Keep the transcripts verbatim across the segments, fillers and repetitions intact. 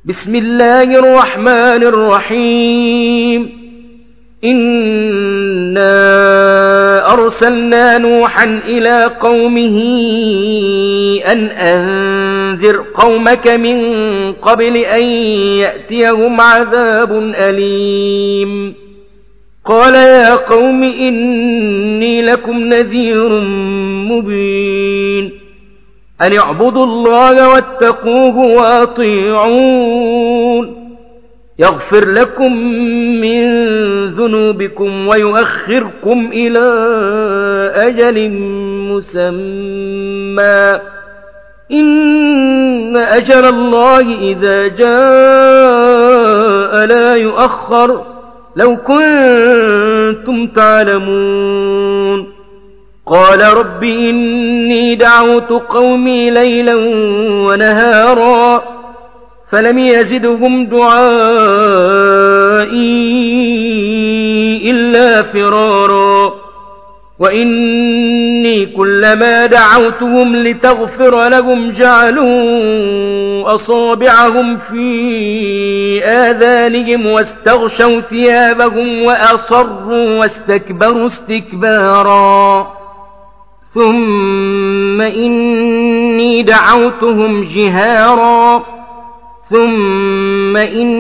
بسم الله الرحمن الرحيم إنا أرسلنا نوحا إلى قومه أن أنذر قومك من قبل أن يأتيهم عذاب أليم قال يا قوم إني لكم نذير مبين أن اعبدوا الله واتقوه وأطيعون يغفر لكم من ذنوبكم ويؤخركم إلى أجل مسمى إن أجل الله إذا جاء لا يؤخر لو كنتم تعلمون قال رب إني دعوت قومي ليلا ونهارا فلم يزدهم دعائي إلا فرارا وإني كلما دعوتهم لتغفر لهم جعلوا أصابعهم في آذانهم واستغشوا ثيابهم وأصروا واستكبروا استكبارا ثم إني دعوتهم جهارا ثم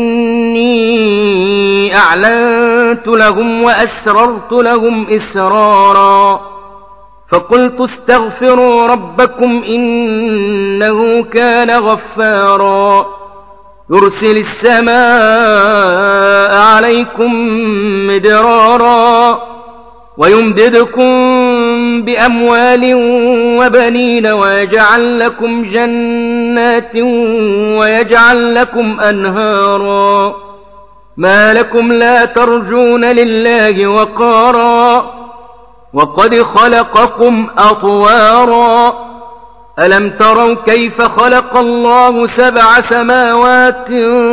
إني أعلنت لهم وأسررت لهم إسرارا فقلت استغفروا ربكم إنه كان غفارا يرسل السماء عليكم مدرارا ويمددكم بأموال وبنين ويجعل لكم جنات ويجعل لكم أنهارا ما لكم لا ترجون لله وقارا وقد خلقكم أطوارا ألم تروا كيف خلق الله سبع سماوات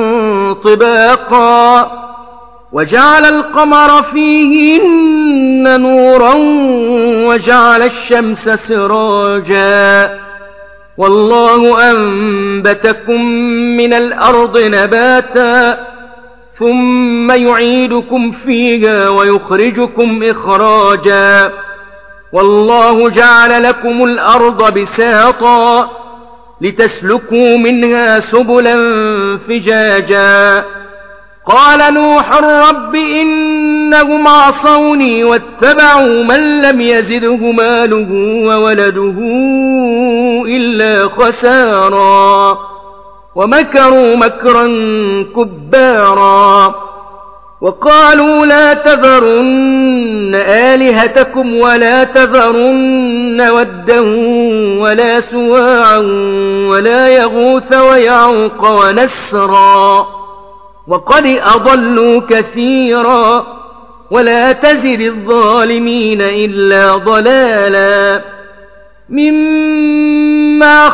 طباقا وجعل القمر فيهن نورا وجعل الشمس سراجا والله أنبتكم من الأرض نباتا ثم يعيدكم فيها ويخرجكم إخراجا والله جعل لكم الأرض بساطا لتسلكوا منها سبلا فجاجا قال نوح رب إنهم عصوني واتبعوا من لم يزده ماله وولده إلا خسارا ومكروا مكرا كبارا وقالوا لا تذرن آلهتكم ولا تذرن ودا ولا سواعا ولا يغوث ويعوق ونسرا وقد أضلوا كثيرا ولا تزد الظالمين إلا ضلالا مما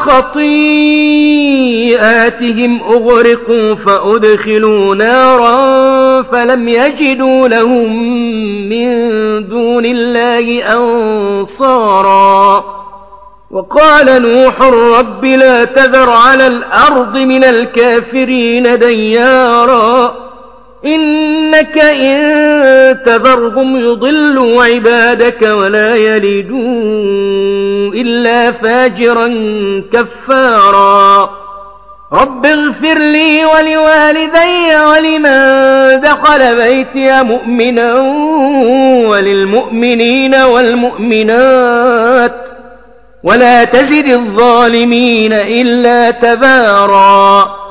خطيئاتهم أغرقوا فأدخلوا نارا فلم يجدوا لهم من دون الله أنصارا وقال نوح رب لا تذر على الأرض من الكافرين ديارا إنك إن تذرهم يضلوا عبادك ولا يلدوا إلا فاجرا كفارا رب اغفر لي ولوالدي ولمن دخل بيتي مؤمنا وللمؤمنين والمؤمنات ولا تزد الظالمين إلا تبارا